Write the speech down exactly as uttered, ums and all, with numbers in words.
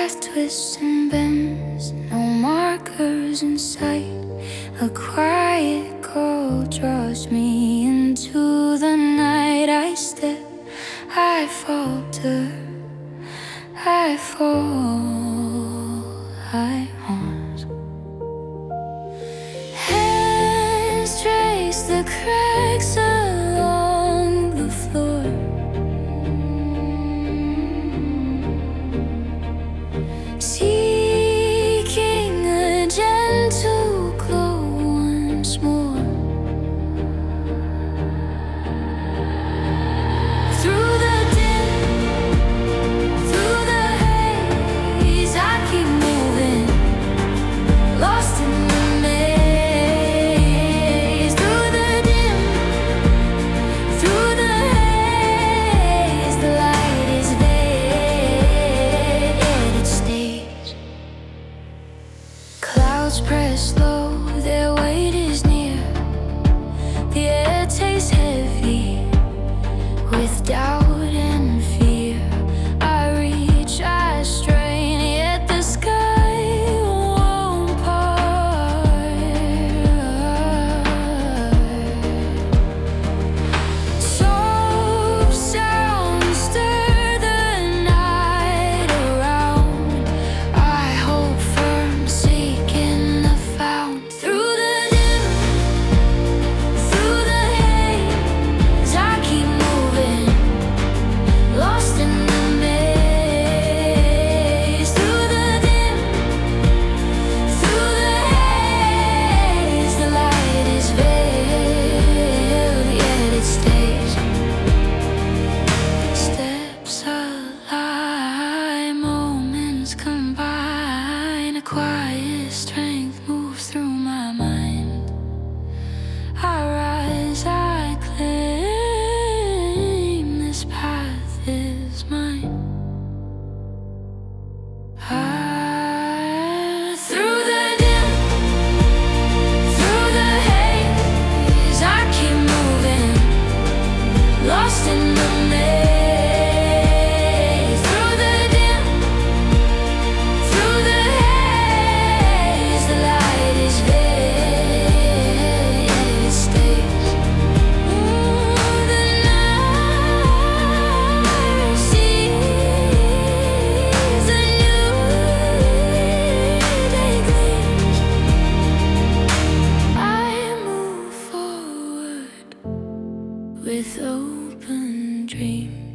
Life twists and bends, no markers in sight. A quiet call draws me into the night. I step, I falter, I fall, I haunt. Hands trace the cracks along the floor. Seeking a gentle glow once more. Through the dim, through the haze, I keep moving, lost in the maze. Through the dim, through the haze, the light is veiled, yet it stays. Clouds press low, their weight is near. The air tastes heavy with doubt and fear. I reach, I strain, yet the sky won't part. Soft sounds stir the night around. I hold firm, seeking the fount. Through the dim, through the haze, I keep moving, lost in the maze. Through the dim, through the haze, the light is veiled, yet it stays. Steps align, moments combine. A quiet strength moves through my mind. I rise, I claim this path is mine. I, through the dim, through the haze, I keep moving, lost in the maze. Through the dim, through the haze, the light is veiled, yet it stays. Ooh, the night sees a new day gleams. I move forward with open dreams.